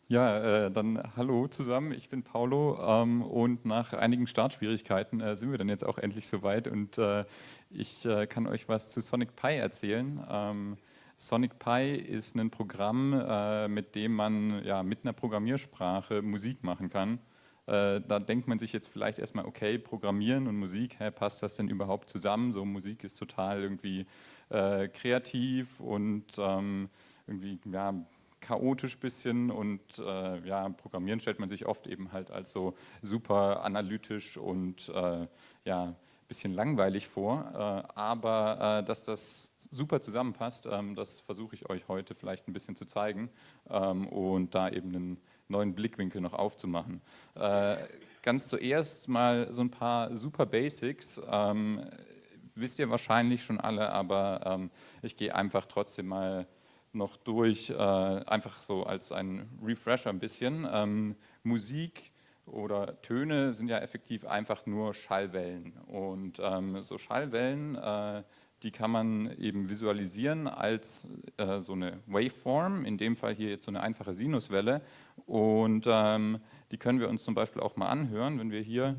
Ja, dann hallo zusammen, ich bin Paulo und nach einigen Startschwierigkeiten sind wir dann jetzt auch endlich soweit und ich kann euch was zu Sonic Pi erzählen. Sonic Pi ist ein Programm, mit dem man ja, mit einer Programmiersprache Musik machen kann. Da denkt man sich jetzt vielleicht erstmal, okay, Programmieren und Musik, passt das denn überhaupt zusammen? So Musik ist total irgendwie kreativ und irgendwie, ja, chaotisch bisschen und ja, Programmieren stellt man sich oft eben halt als so super analytisch und ja, bisschen langweilig vor, aber dass das super zusammenpasst, das versuche ich euch heute vielleicht ein bisschen zu zeigen und da eben einen neuen Blickwinkel noch aufzumachen. Ganz zuerst mal so ein paar super Basics. Wisst ihr wahrscheinlich schon alle, aber ich gehe einfach trotzdem mal noch durch, einfach so als ein Refresher ein bisschen. Musik oder Töne sind ja effektiv einfach nur Schallwellen. Und so Schallwellen, die kann man eben visualisieren als so eine Waveform, in dem Fall hier jetzt so eine einfache Sinuswelle. Und die können wir uns zum Beispiel auch mal anhören. Wenn wir hier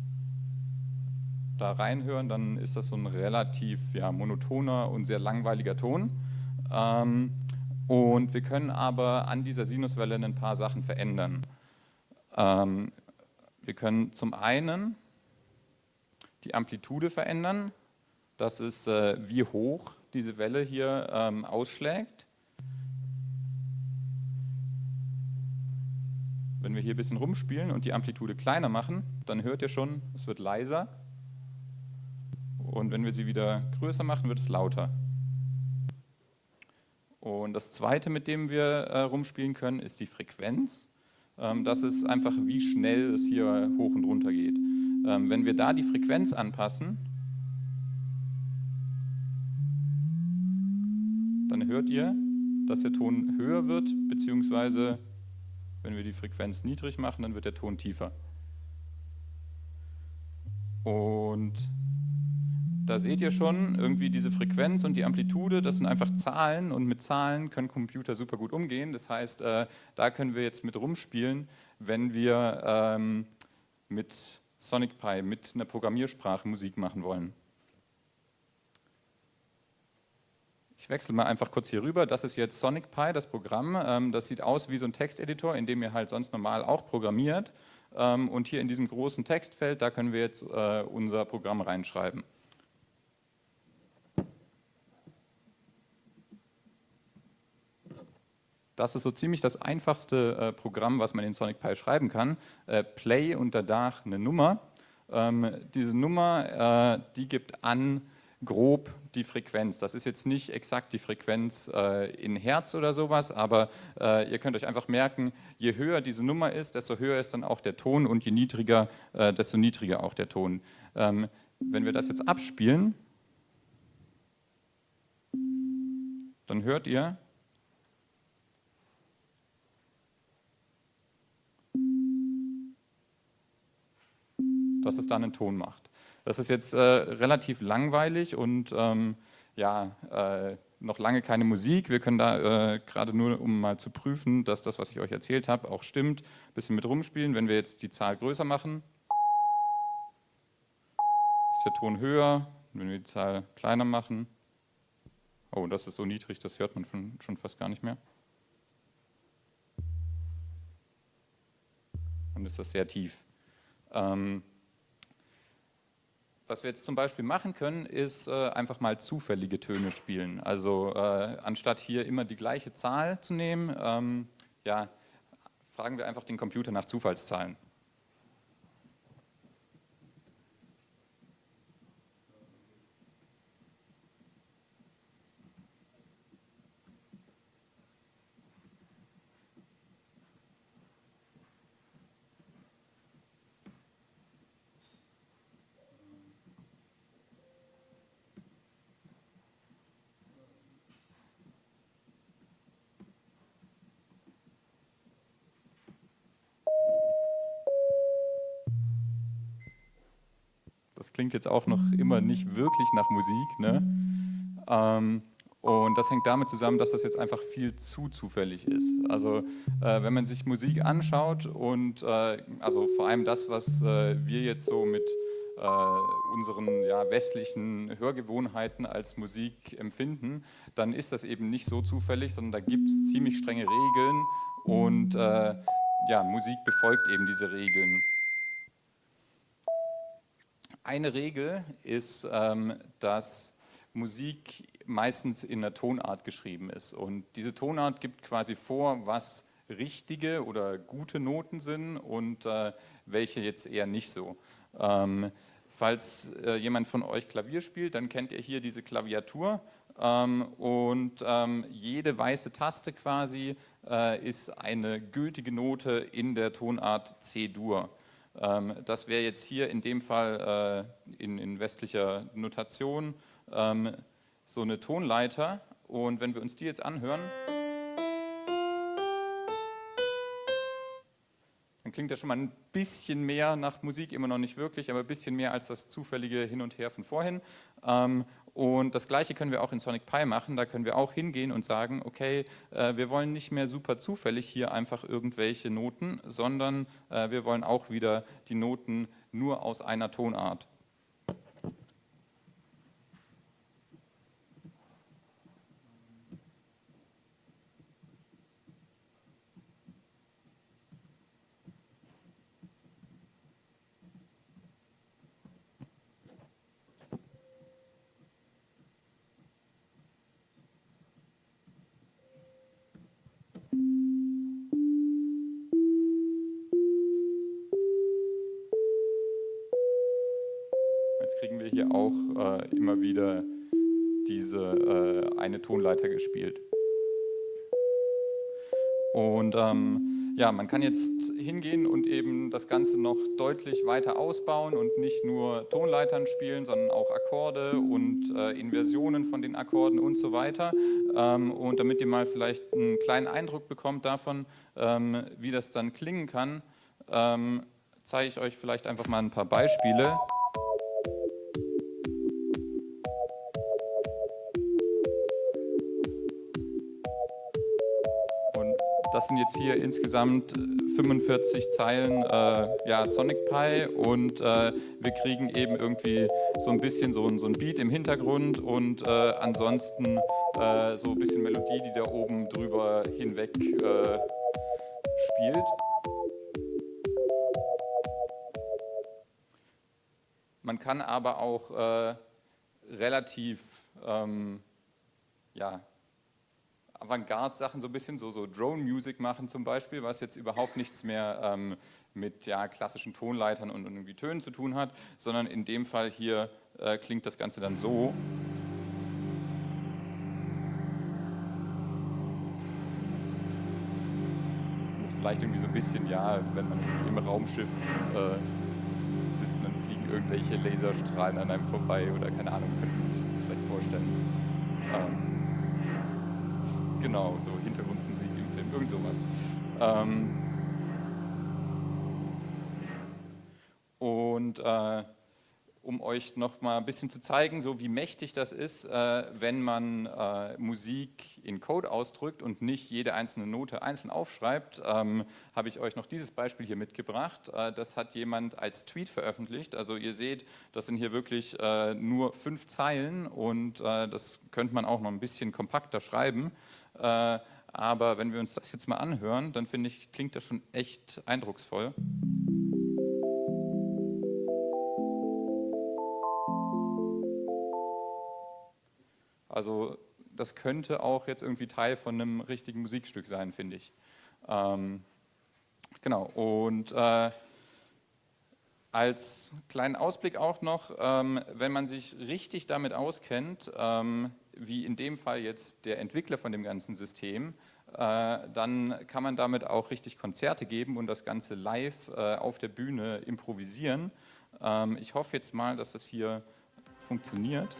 da reinhören, dann ist das so ein relativ ja, monotoner und sehr langweiliger Ton. Und wir können aber an dieser Sinuswelle ein paar Sachen verändern. Wir können zum einen die Amplitude verändern. Das ist, wie hoch diese Welle hier ausschlägt. Wenn wir hier ein bisschen rumspielen und die Amplitude kleiner machen, dann hört ihr schon, es wird leiser. Und wenn wir sie wieder größer machen, wird es lauter. Und das zweite, mit dem wir rumspielen können, ist die Frequenz. Das ist einfach, wie schnell es hier hoch und runter geht. Wenn wir da die Frequenz anpassen, dann hört ihr, dass der Ton höher wird, beziehungsweise wenn wir die Frequenz niedrig machen, dann wird der Ton tiefer. Und da seht ihr schon, irgendwie diese Frequenz und die Amplitude, das sind einfach Zahlen und mit Zahlen können Computer super gut umgehen. Das heißt, da können wir jetzt mit rumspielen, wenn wir mit Sonic Pi, mit einer Programmiersprache Musik machen wollen. Ich wechsle mal einfach kurz hier rüber. Das ist jetzt Sonic Pi, das Programm. Das sieht aus wie so ein Texteditor, in dem ihr halt sonst normal auch programmiert. Und hier in diesem großen Textfeld, da können wir jetzt unser Programm reinschreiben. Das ist so ziemlich das einfachste Programm, was man in Sonic Pi schreiben kann. Play und danach eine Nummer. Diese Nummer, die gibt an grob die Frequenz. Das ist jetzt nicht exakt die Frequenz in Hertz oder sowas, aber ihr könnt euch einfach merken, je höher diese Nummer ist, desto höher ist dann auch der Ton und je niedriger, desto niedriger auch der Ton. Wenn wir das jetzt abspielen, dann hört ihr, dass es dann einen Ton macht. Das ist jetzt relativ langweilig und ja, noch lange keine Musik. Wir können da gerade nur, um mal zu prüfen, dass das, was ich euch erzählt habe, auch stimmt, ein bisschen mit rumspielen. Wenn wir jetzt die Zahl größer machen, ist der Ton höher. Wenn wir die Zahl kleiner machen, oh, das ist so niedrig, das hört man schon fast gar nicht mehr. Dann ist das sehr tief. Was wir jetzt zum Beispiel machen können, ist einfach mal zufällige Töne spielen. Also anstatt hier immer die gleiche Zahl zu nehmen, ja, fragen wir einfach den Computer nach Zufallszahlen. Das klingt jetzt auch noch immer nicht wirklich nach Musik, ne? Und das hängt damit zusammen, dass das jetzt einfach viel zu zufällig ist. Also wenn man sich Musik anschaut und also vor allem das, was wir jetzt so mit unseren westlichen Hörgewohnheiten als Musik empfinden, dann ist das eben nicht so zufällig, sondern da gibt es ziemlich strenge Regeln und Musik befolgt eben diese Regeln. Eine Regel ist, dass Musik meistens in einer Tonart geschrieben ist. Und diese Tonart gibt quasi vor, was richtige oder gute Noten sind und welche jetzt eher nicht so. Falls jemand von euch Klavier spielt, dann kennt ihr hier diese Klaviatur. Jede weiße Taste quasi ist eine gültige Note in der Tonart C-Dur. Das wäre jetzt hier in dem Fall in westlicher Notation so eine Tonleiter. Und wenn wir uns die jetzt anhören, dann klingt das schon mal ein bisschen mehr nach Musik, immer noch nicht wirklich, aber ein bisschen mehr als das zufällige Hin und Her von vorhin. Und das Gleiche können wir auch in Sonic Pi machen. Da können wir auch hingehen und sagen, okay, wir wollen nicht mehr super zufällig hier einfach irgendwelche Noten, sondern wir wollen auch wieder die Noten nur aus einer Tonart. Kriegen wir hier auch immer wieder diese eine Tonleiter gespielt. Und man kann jetzt hingehen und eben das Ganze noch deutlich weiter ausbauen und nicht nur Tonleitern spielen, sondern auch Akkorde und Inversionen von den Akkorden und so weiter. Und damit ihr mal vielleicht einen kleinen Eindruck bekommt davon, wie das dann klingen kann, zeige ich euch vielleicht einfach mal ein paar Beispiele. Das sind jetzt hier insgesamt 45 Zeilen Sonic Pi und wir kriegen eben irgendwie so ein bisschen so ein Beat im Hintergrund und ansonsten so ein bisschen Melodie, die da oben drüber hinweg spielt. Man kann aber auch relativ Avantgarde-Sachen so ein bisschen, so Drone-Music machen zum Beispiel, was jetzt überhaupt nichts mehr mit klassischen Tonleitern und irgendwie Tönen zu tun hat, sondern in dem Fall hier klingt das Ganze dann so. Das ist vielleicht irgendwie so ein bisschen, wenn man im Raumschiff sitzt, dann fliegen irgendwelche Laserstrahlen an einem vorbei oder keine Ahnung, könnte man sich vielleicht vorstellen. Genau, so Hintergrundmusik im Film, irgend sowas. Um euch noch mal ein bisschen zu zeigen, so wie mächtig das ist, wenn man Musik in Code ausdrückt und nicht jede einzelne Note einzeln aufschreibt, habe ich euch noch dieses Beispiel hier mitgebracht. Das hat jemand als Tweet veröffentlicht. Also ihr seht, das sind hier wirklich nur 5 Zeilen und das könnte man auch noch ein bisschen kompakter schreiben. Aber wenn wir uns das jetzt mal anhören, dann finde ich, klingt das schon echt eindrucksvoll. Also das könnte auch jetzt irgendwie Teil von einem richtigen Musikstück sein, finde ich. Genau, und als kleinen Ausblick auch noch, wenn man sich richtig damit auskennt, wie in dem Fall jetzt der Entwickler von dem ganzen System, dann kann man damit auch richtig Konzerte geben und das Ganze live auf der Bühne improvisieren. Ich hoffe jetzt mal, dass das hier funktioniert.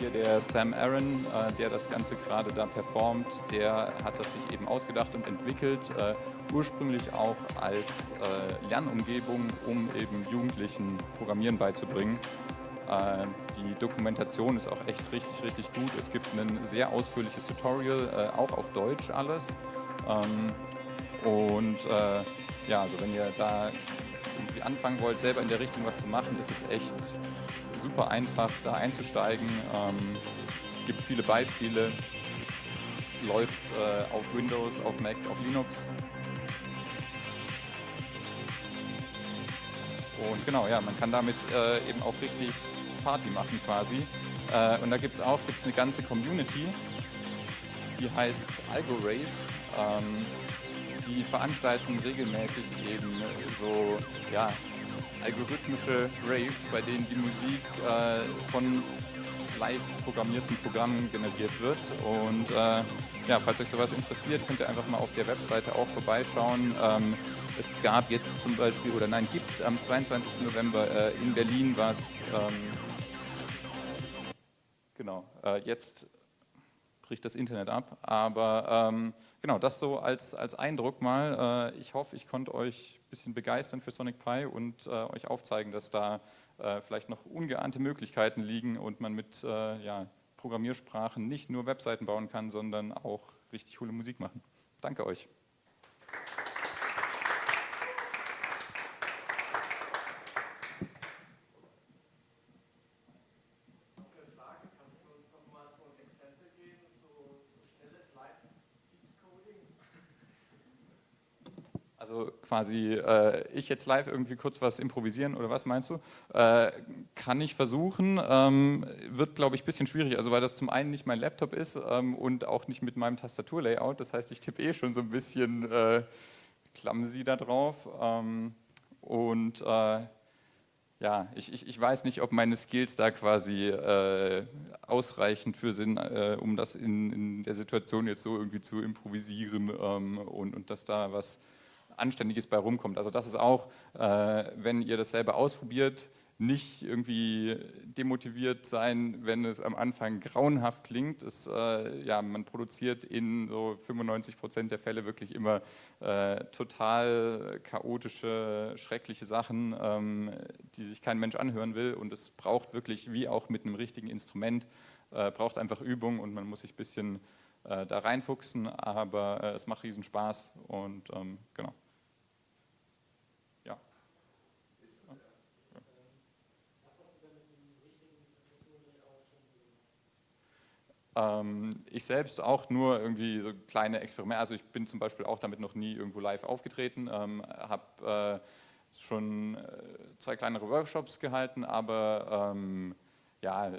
hier der Sam Aaron, der das Ganze gerade da performt, der hat das sich eben ausgedacht und entwickelt, ursprünglich auch als Lernumgebung, um eben Jugendlichen Programmieren beizubringen. Die Dokumentation ist auch echt richtig, richtig gut. Es gibt ein sehr ausführliches Tutorial, auch auf Deutsch alles. Ja, also wenn ihr da irgendwie anfangen wollt, selber in der Richtung was zu machen, ist es echt super einfach, da einzusteigen. Es gibt viele Beispiele. Läuft auf Windows, auf Mac, auf Linux. Und genau, ja, man kann damit eben auch richtig Party machen quasi. Und da gibt es eine ganze Community, die heißt Algorave. Die veranstalten regelmäßig eben so, ja, algorithmische Raves, bei denen die Musik von live programmierten Programmen generiert wird. Und ja, falls euch sowas interessiert, könnt ihr einfach mal auf der Webseite auch vorbeischauen. Es gab jetzt zum Beispiel, gibt am 22. November in Berlin was, genau, jetzt bricht das Internet ab, aber genau, das so als Eindruck mal. Ich hoffe, ich konnte euch ein bisschen begeistern für Sonic Pi und euch aufzeigen, dass da vielleicht noch ungeahnte Möglichkeiten liegen und man mit ja, Programmiersprachen nicht nur Webseiten bauen kann, sondern auch richtig coole Musik machen. Danke euch. Also quasi ich jetzt live irgendwie kurz was improvisieren oder was meinst du? Kann ich versuchen, wird glaube ich ein bisschen schwierig, also weil das zum einen nicht mein Laptop ist und auch nicht mit meinem Tastaturlayout, das heißt ich tippe schon so ein bisschen clumsy da drauf ja, ich weiß nicht, ob meine Skills da quasi ausreichend für sind, um das in der Situation jetzt so irgendwie zu improvisieren und dass da was Anständiges bei rumkommt. Also das ist auch, wenn ihr das selber ausprobiert, nicht irgendwie demotiviert sein, wenn es am Anfang grauenhaft klingt. Ja, man produziert in so 95% der Fälle wirklich immer total chaotische, schreckliche Sachen, die sich kein Mensch anhören will. Und es braucht wirklich, wie auch mit einem richtigen Instrument, braucht einfach Übung und man muss sich ein bisschen da reinfuchsen, aber es macht riesen Spaß und genau. Ja. Ich selbst auch nur irgendwie so kleine Experimente, also ich bin zum Beispiel auch damit noch nie irgendwo live aufgetreten, habe schon 2 kleinere Workshops gehalten, aber ja,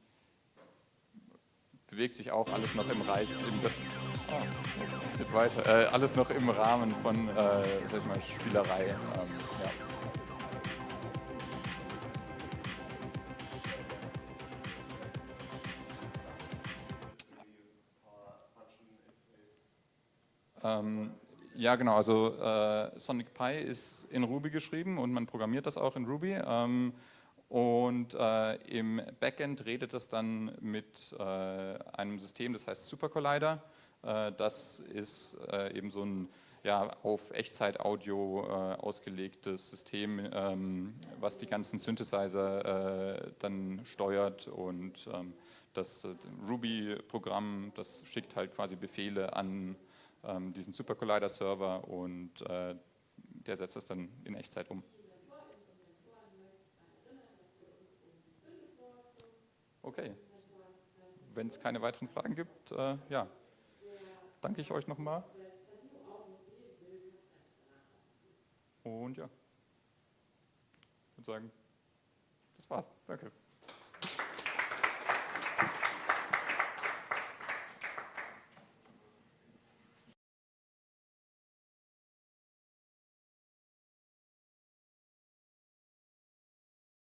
bewegt sich auch alles noch im Reich, es geht weiter, alles noch im Rahmen von sag ich mal, Spielerei. Ja. Ja, genau, also Sonic Pi ist in Ruby geschrieben und man programmiert das auch in Ruby. Im Backend redet es dann mit einem System, das heißt Super Collider. Das ist eben so ein ja, auf Echtzeit-Audio ausgelegtes System, was die ganzen Synthesizer dann steuert und das Ruby-Programm, das schickt halt quasi Befehle an diesen Super Collider Server und der setzt das dann in Echtzeit um. Okay, wenn es keine weiteren Fragen gibt, ja, danke ich euch nochmal. Und ja, ich würde sagen, das war's. Danke.